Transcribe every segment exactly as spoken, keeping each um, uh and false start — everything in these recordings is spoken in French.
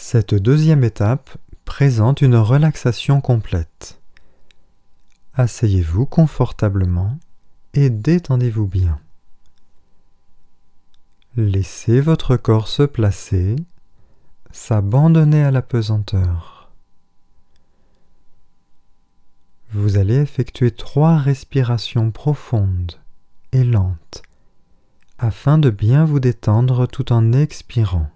Cette deuxième étape présente une relaxation complète. Asseyez-vous confortablement et détendez-vous bien. Laissez votre corps se placer, s'abandonner à la pesanteur. Vous allez effectuer trois respirations profondes et lentes afin de bien vous détendre tout en expirant.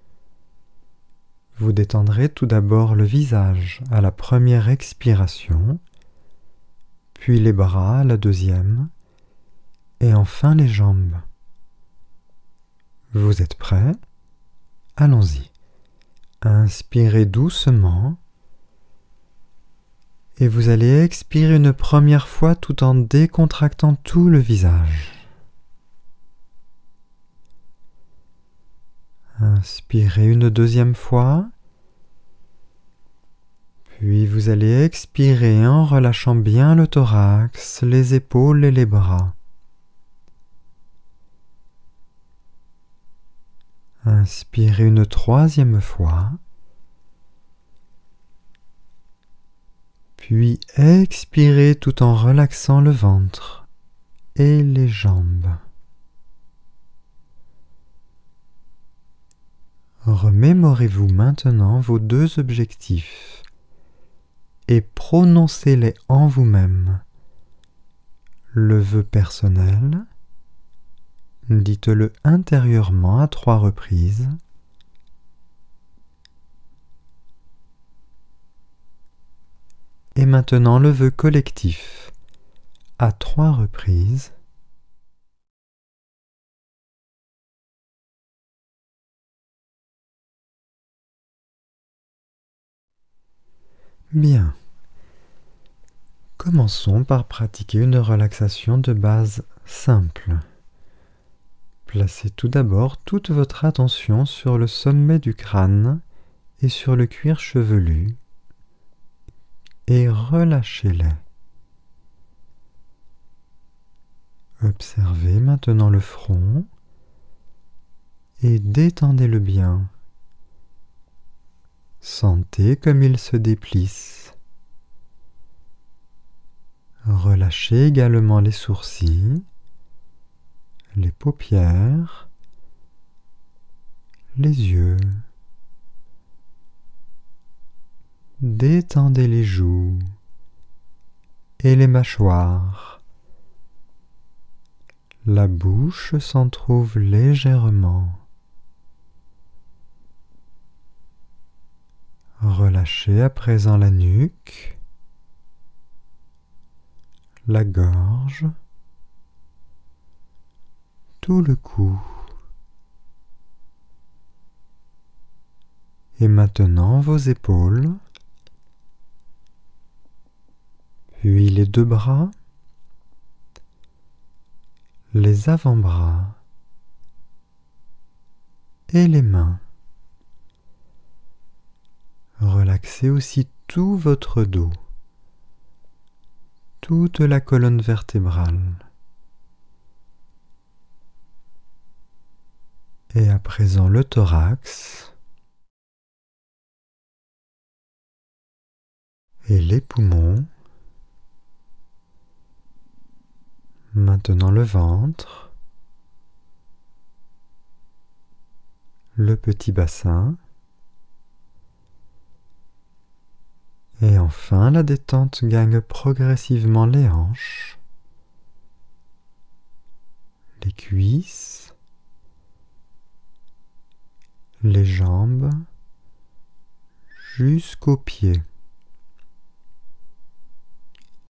Vous détendrez tout d'abord le visage à la première expiration, puis les bras à la deuxième, et enfin les jambes. Vous êtes prêts? Allons-y. Inspirez doucement, et vous allez expirer une première fois tout en décontractant tout le visage. Inspirez une deuxième fois, puis vous allez expirer en relâchant bien le thorax, les épaules et les bras. Inspirez une troisième fois, puis expirez tout en relaxant le ventre et les jambes. Remémorez-vous maintenant vos deux objectifs et prononcez-les en vous-même. Le vœu personnel, dites-le intérieurement à trois reprises. Et maintenant le vœu collectif, à trois reprises. Bien. Commençons par pratiquer une relaxation de base simple. Placez tout d'abord toute votre attention sur le sommet du crâne et sur le cuir chevelu et relâchez-les. Observez maintenant le front et détendez-le bien. Sentez comme il se déplisse. Relâchez également les sourcils, les paupières, les yeux. Détendez les joues et les mâchoires. La bouche s'entr'ouvre légèrement. Relâchez à présent la nuque, la gorge, tout le cou. Et maintenant vos épaules, puis les deux bras, les avant-bras et les mains. Relaxez aussi tout votre dos, toute la colonne vertébrale. Et à présent le thorax et les poumons. Maintenant le ventre, le petit bassin. Et enfin, la détente gagne progressivement les hanches, les cuisses, les jambes, jusqu'aux pieds.